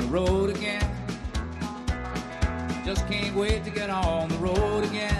the road again. Just can't wait to get on the road again.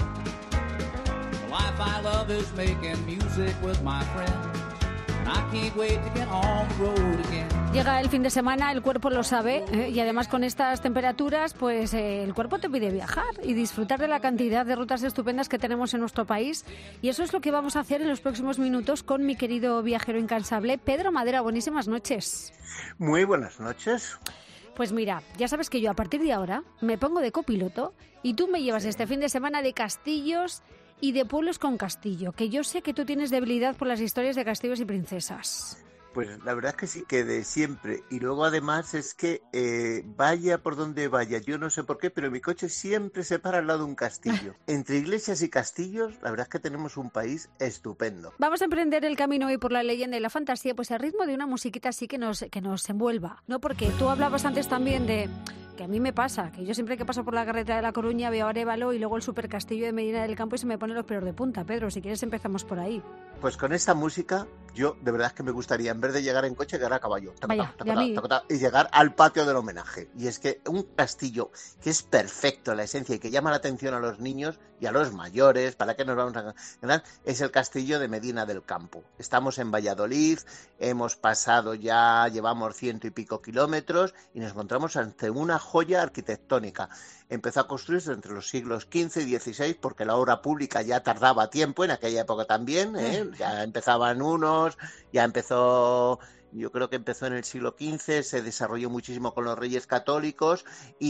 The life I love is making music with my friends. And I can't wait to get on the road again. Llega el fin de semana, el cuerpo lo sabe, y además con estas temperaturas, pues el cuerpo te pide viajar y disfrutar de la cantidad de rutas estupendas que tenemos en nuestro país. Y eso es lo que vamos a hacer en los próximos minutos con mi querido viajero incansable, Pedro Madera. Buenísimas noches. Muy buenas noches. Pues mira, ya sabes que yo a partir de ahora me pongo de copiloto y tú me llevas este fin de semana de castillos y de pueblos con castillo, que yo sé que tú tienes debilidad por las historias de castillos y princesas. Pues la verdad es que sí, que de siempre. Y luego además es que vaya por donde vaya, yo no sé por qué, pero mi coche siempre se para al lado de un castillo. Entre iglesias y castillos, la verdad es que tenemos un país estupendo. Vamos a emprender el camino hoy por la leyenda y la fantasía, pues al ritmo de una musiquita así que nos envuelva, ¿no? Porque tú hablabas antes también de que a mí me pasa, que yo siempre que paso por la carretera de La Coruña veo Arévalo y luego el supercastillo de Medina del Campo y se me ponen los pelos de punta. Pedro, si quieres empezamos por ahí. Pues con esta música, yo de verdad es que me gustaría, en vez de llegar en coche, llegar a caballo. Vaya, Y llegar al patio del homenaje. Y es que un castillo que es perfecto en la esencia y que llama la atención a los niños y a los mayores, ¿para qué nos vamos a ganar? Es el castillo de Medina del Campo. Estamos en Valladolid, hemos pasado ya, llevamos 100 y pico kilómetros y nos encontramos ante una joya arquitectónica. Empezó a construirse entre los siglos XV y XVI porque la obra pública ya tardaba tiempo, en aquella época también, ya empezaban unos, ya empezó... Yo creo que empezó en el siglo XV, se desarrolló muchísimo con los reyes católicos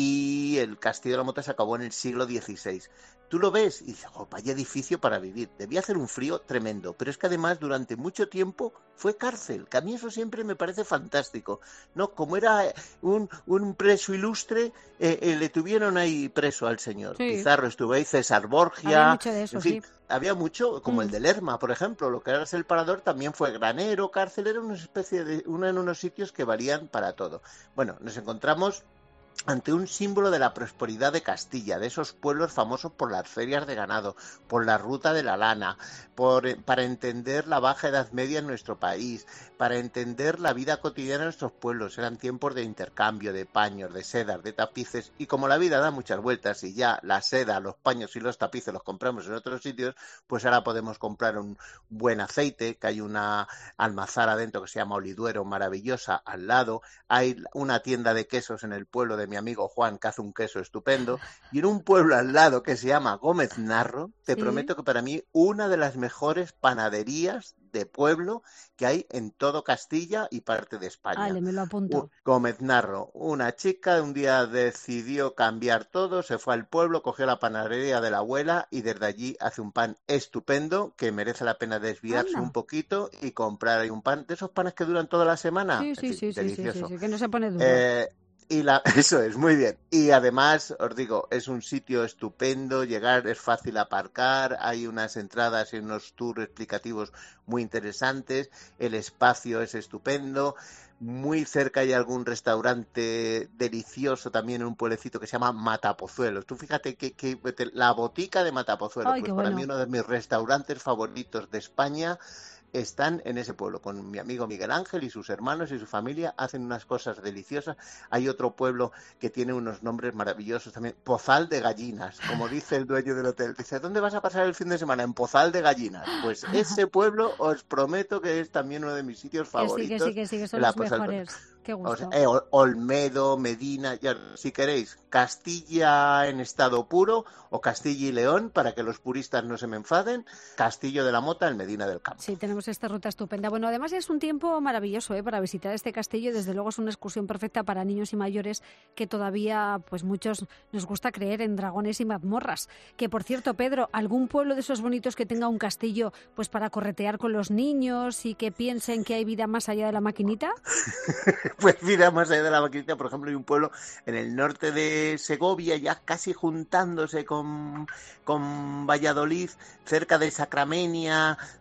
y el Castillo de la Mota se acabó en el siglo XVI. Tú lo ves y dices, oh, vaya edificio para vivir. Debía hacer un frío tremendo, pero es que además durante mucho tiempo fue cárcel, que a mí eso siempre me parece fantástico. No, como era un preso ilustre, le tuvieron ahí preso al señor. Sí. Pizarro estuvo ahí, César Borgia, había mucho de eso, en fin, sí. Había mucho, como el de Lerma, por ejemplo, lo que era el Parador también fue granero, cárcel, era una especie de en unos sitios que valían para todo. Bueno, nos encontramos ante un símbolo de la prosperidad de Castilla, de esos pueblos famosos por las ferias de ganado, por la ruta de la lana, para entender la baja edad media en nuestro país, para entender la vida cotidiana de nuestros pueblos. Eran tiempos de intercambio, de paños, de sedas, de tapices, y como la vida da muchas vueltas y ya la seda, los paños y los tapices los compramos en otros sitios, pues ahora podemos comprar un buen aceite, que hay una almazara dentro que se llama Oliduero, maravillosa, al lado, hay una tienda de quesos en el pueblo de mi amigo Juan, que hace un queso estupendo, y en un pueblo al lado que se llama Gómez Narro, te prometo que para mí una de las mejores panaderías de pueblo que hay en todo Castilla y parte de España. Vale, me lo apunto. Gómez Narro, una chica un día decidió cambiar todo, se fue al pueblo, cogió la panadería de la abuela y desde allí hace un pan estupendo que merece la pena desviarse un poquito y comprar ahí un pan de esos panes que duran toda la semana. Sí, delicioso. Sí, que no se pone duro. Eso es, muy bien. Y además, os digo, es un sitio estupendo, llegar es fácil aparcar, hay unas entradas y unos tours explicativos muy interesantes, el espacio es estupendo, muy cerca hay algún restaurante delicioso también en un pueblecito que se llama Matapozuelos. Tú fíjate que la botica de Matapozuelos, pues para mí uno de mis restaurantes favoritos de España, están en ese pueblo, con mi amigo Miguel Ángel y sus hermanos y su familia, hacen unas cosas deliciosas. Hay otro pueblo que tiene unos nombres maravillosos también, Pozal de Gallinas, como dice el dueño del hotel. Dice, ¿dónde vas a pasar el fin de semana? En Pozal de Gallinas. Pues ese pueblo os prometo que es también uno de mis sitios favoritos. Que sí, que son los mejores. Qué gusto. O sea, Olmedo, Medina, ya, si queréis, Castilla en estado puro o Castilla y León, para que los puristas no se me enfaden, Castillo de la Mota en Medina del Campo. Sí, tenemos esta ruta estupenda. Bueno, además es un tiempo maravilloso para visitar este castillo y desde luego es una excursión perfecta para niños y mayores que todavía pues muchos nos gusta creer en dragones y mazmorras. Que por cierto, Pedro, ¿algún pueblo de esos bonitos que tenga un castillo pues para corretear con los niños y que piensen que hay vida más allá de la maquinita? Pues mira, más allá de la maquinita, por ejemplo, hay un pueblo en el norte de Segovia, ya casi juntándose con Valladolid, cerca de Sacramenia,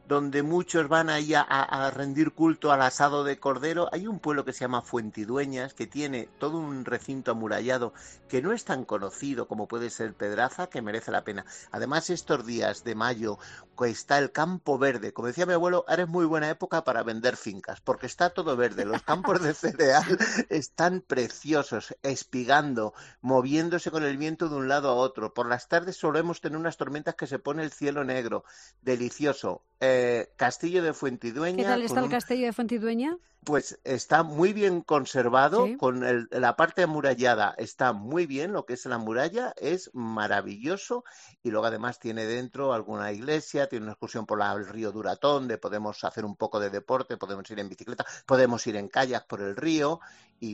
donde muchos van ahí a rendir culto al asado de cordero. Hay un pueblo que se llama Fuentidueñas, que tiene todo un recinto amurallado que no es tan conocido como puede ser Pedraza, que merece la pena. Además, estos días de mayo está el campo verde. Como decía mi abuelo, ahora es muy buena época para vender fincas, porque está todo verde. Los campos de cereal están preciosos, espigando, moviéndose con el viento de un lado a otro. Por las tardes solemos tener unas tormentas que se pone el cielo negro. Delicioso. Castillo de Fuentidueña. ¿Qué tal está el castillo de Fuentidueña? Pues está muy bien conservado, Sí. con la parte amurallada está muy bien, lo que es la muralla es maravilloso, y luego además tiene dentro alguna iglesia, tiene una excursión por el río Duratón, donde podemos hacer un poco de deporte, podemos ir en bicicleta, podemos ir en kayak por el río, y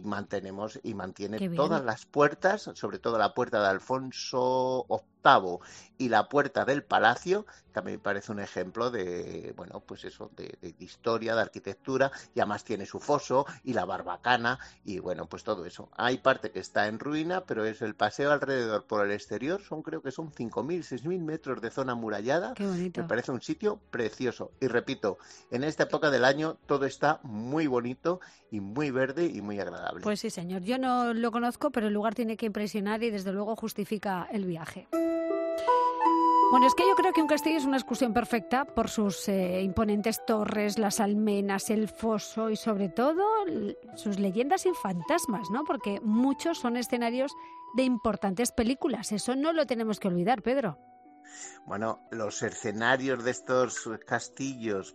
mantiene todas las puertas, sobre todo la puerta de Alfonso VIII y la puerta del palacio, que a mí me parece un ejemplo de, bueno, pues eso, de historia, de arquitectura, y además tiene su foso y la barbacana, y bueno, pues todo eso. Hay parte que está en ruina, pero es el paseo alrededor por el exterior, creo que son 5.000, 6.000 metros de zona amurallada. Qué bonito. Me parece un sitio precioso. Y repito, en esta época del año todo está muy bonito y muy verde y muy agradable. Pues sí, señor. Yo no lo conozco, pero el lugar tiene que impresionar y desde luego justifica el viaje. Bueno, es que yo creo que un castillo es una excursión perfecta por sus imponentes torres, las almenas, el foso y sobre todo sus leyendas y fantasmas, ¿no? Porque muchos son escenarios de importantes películas. Eso no lo tenemos que olvidar, Pedro. Bueno, los escenarios de estos castillos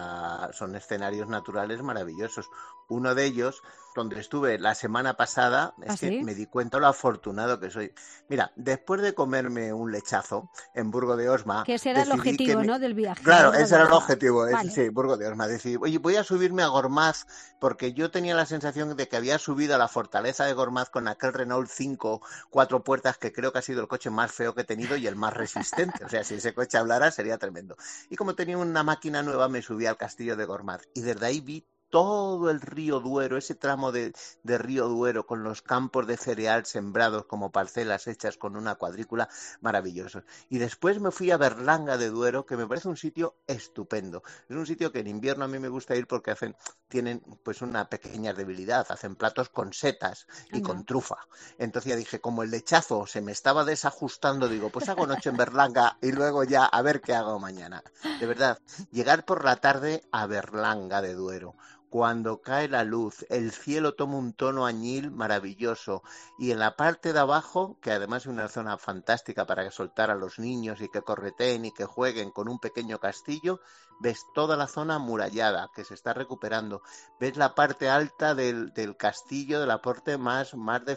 son escenarios naturales maravillosos. Uno de ellos, donde estuve la semana pasada, es que me di cuenta lo afortunado que soy. Mira, después de comerme un lechazo en Burgo de Osma... Que ese era el objetivo, ¿no?, del viaje. Claro, ese era el objetivo, vale. Sí, Burgo de Osma. Decidí, oye, voy a subirme a Gormaz, porque yo tenía la sensación de que había subido a la fortaleza de Gormaz con aquel Renault 5, 4 puertas, que creo que ha sido el coche más feo que he tenido y el más resistente. O sea, si ese coche hablara sería tremendo. Y como tenía una máquina nueva, me subí al castillo de Gormaz. Y desde ahí vi todo el río Duero, ese tramo de río Duero, con los campos de cereal sembrados como parcelas hechas con una cuadrícula, maravillosos. Y después me fui a Berlanga de Duero, que me parece un sitio estupendo. Es un sitio que en invierno a mí me gusta ir porque tienen pues una pequeña debilidad, hacen platos con setas y con trufa. Entonces ya dije, como el lechazo se me estaba desajustando, digo, pues hago noche en Berlanga y luego ya a ver qué hago mañana. De verdad, llegar por la tarde a Berlanga de Duero, cuando cae la luz, el cielo toma un tono añil maravilloso, y en la parte de abajo, que además es una zona fantástica para soltar a los niños y que correteen y que jueguen con un pequeño castillo, ves toda la zona amurallada que se está recuperando, ves la parte alta del castillo, de la parte más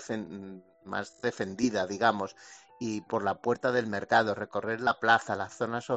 defendida, digamos, y por la puerta del mercado, recorrer la plaza, las zonas,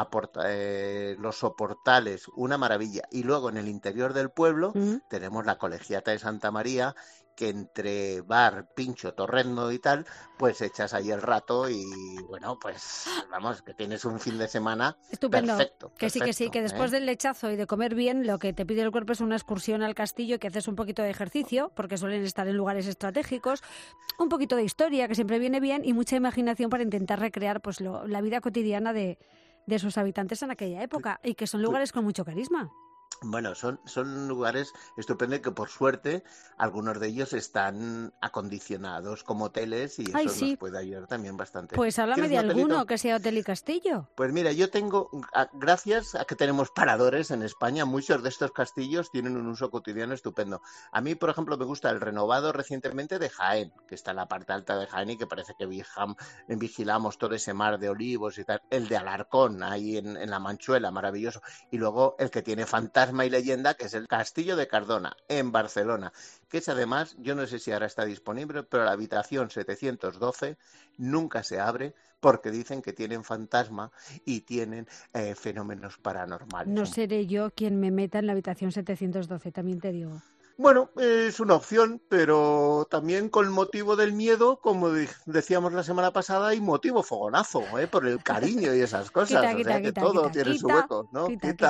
los soportales, una maravilla. Y luego en el interior del pueblo tenemos la Colegiata de Santa María, que entre bar, pincho, torrendo y tal, pues echas ahí el rato y bueno, pues vamos, que tienes un fin de semana estupendo. Perfecto. Que sí, que después del lechazo y de comer bien, lo que te pide el cuerpo es una excursión al castillo, que haces un poquito de ejercicio, porque suelen estar en lugares estratégicos, un poquito de historia, que siempre viene bien, y mucha imaginación para intentar recrear pues la vida cotidiana de sus habitantes en aquella época, y que son lugares con mucho carisma. Bueno, son lugares estupendos que por suerte algunos de ellos están acondicionados como hoteles y eso nos puede ayudar también bastante. Pues háblame de alguno que sea hotel y castillo. Pues mira, yo tengo, gracias a que tenemos paradores en España, muchos de estos castillos tienen un uso cotidiano estupendo. A mí, por ejemplo, me gusta el renovado recientemente de Jaén, que está en la parte alta de Jaén y que parece que vigilamos todo ese mar de olivos y tal. El de Alarcón, ahí en la Manchuela, maravilloso. Y luego el que tiene fantasma y leyenda, que es el Castillo de Cardona, en Barcelona, que es además, yo no sé si ahora está disponible, pero la habitación 712 nunca se abre porque dicen que tienen fantasma y tienen fenómenos paranormales. No seré yo quien me meta en la habitación 712, también te digo. Bueno, es una opción, pero también con motivo del miedo, como decíamos la semana pasada, hay motivo fogonazo, por el cariño y esas cosas. Todo tiene su hueco, ¿no?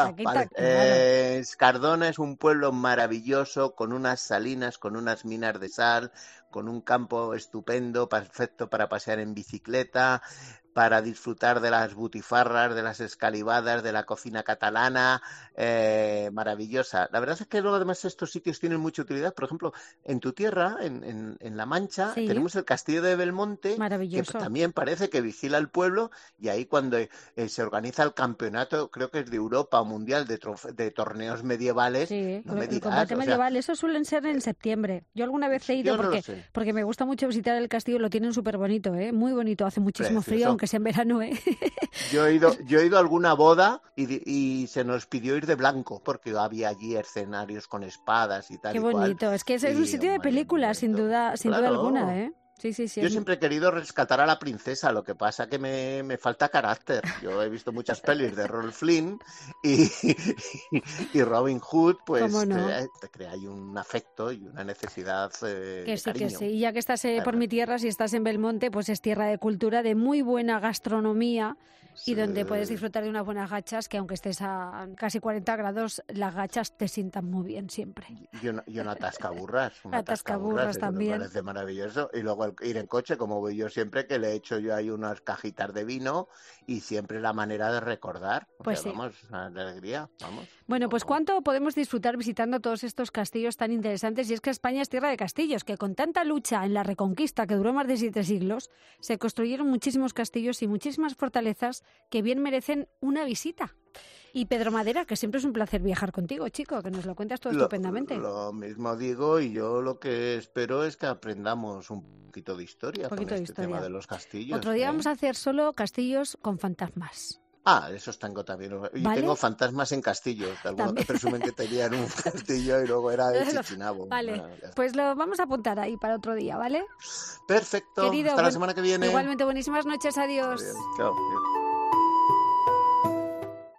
Vale. Cardona es un pueblo maravilloso, con unas salinas, con unas minas de sal, con un campo estupendo, perfecto para pasear en bicicleta. para disfrutar de las butifarras, de las escalivadas, de la cocina catalana, maravillosa. La verdad es que luego además estos sitios tienen mucha utilidad. Por ejemplo, en tu tierra, en La Mancha, Sí. tenemos el Castillo de Belmonte, que Maravilloso. también parece que vigila el pueblo, y ahí cuando se organiza el campeonato, creo que es de Europa o mundial, de torneos medievales, Sí, no me el dirás, combate o sea, medieval, eso suelen ser en septiembre. Yo alguna vez he ido yo no lo sé. porque me gusta mucho visitar el castillo, lo tienen súper bonito, ¿eh? Muy bonito, hace muchísimo frío, Precioso. aunque sea en verano, ¿eh? Yo he ido a alguna boda y se nos pidió ir de blanco porque había allí escenarios con espadas y tal Qué y cual. bonito, es que es un Y, sitio de hombre, película, sin bonito. duda Claro. alguna, ¿eh? Sí, sí, sí. Yo siempre he querido rescatar a la princesa, lo que pasa que me falta carácter. Yo he visto muchas pelis de Errol Flynn y Robin Hood, pues ¿Cómo no? te crea ahí un afecto y una necesidad Que de sí, que cariño. sí. Y ya que estás por Además. mi tierra, si estás en Belmonte, pues es tierra de cultura, de muy buena gastronomía y donde puedes Sí. disfrutar de unas buenas gachas, que aunque estés a casi 40 grados, las gachas te sientan muy bien siempre. Y una atascaburras, Atascaburras eso también. me parece maravilloso. Y luego ir en coche, como voy yo siempre, que le echo yo ahí unas cajitas de vino y siempre la manera de recordar. O Pues sea, sí. vamos, una alegría, vamos. Bueno, pues ¿cuánto podemos disfrutar visitando todos estos castillos tan interesantes? Y es que España es tierra de castillos, que con tanta lucha en la Reconquista, que duró más de 7 siglos, se construyeron muchísimos castillos y muchísimas fortalezas que bien merecen una visita. Y Pedro Madera, que siempre es un placer viajar contigo, chico, que nos lo cuentas todo estupendamente. Lo mismo digo, y yo lo que espero es que aprendamos un poquito de historia con este tema de los castillos. Otro día vamos a hacer solo castillos con fantasmas. Esos tengo también. Y ¿Vale? tengo fantasmas en castillos. Algunos También. que presumen que tenían un castillo y luego era de Chichinabo. Vale, Bueno, ya está. pues lo vamos a apuntar ahí para otro día, ¿vale? Perfecto. Querido, Hasta la semana que viene. Igualmente, buenísimas noches, adiós. Adiós. Chao.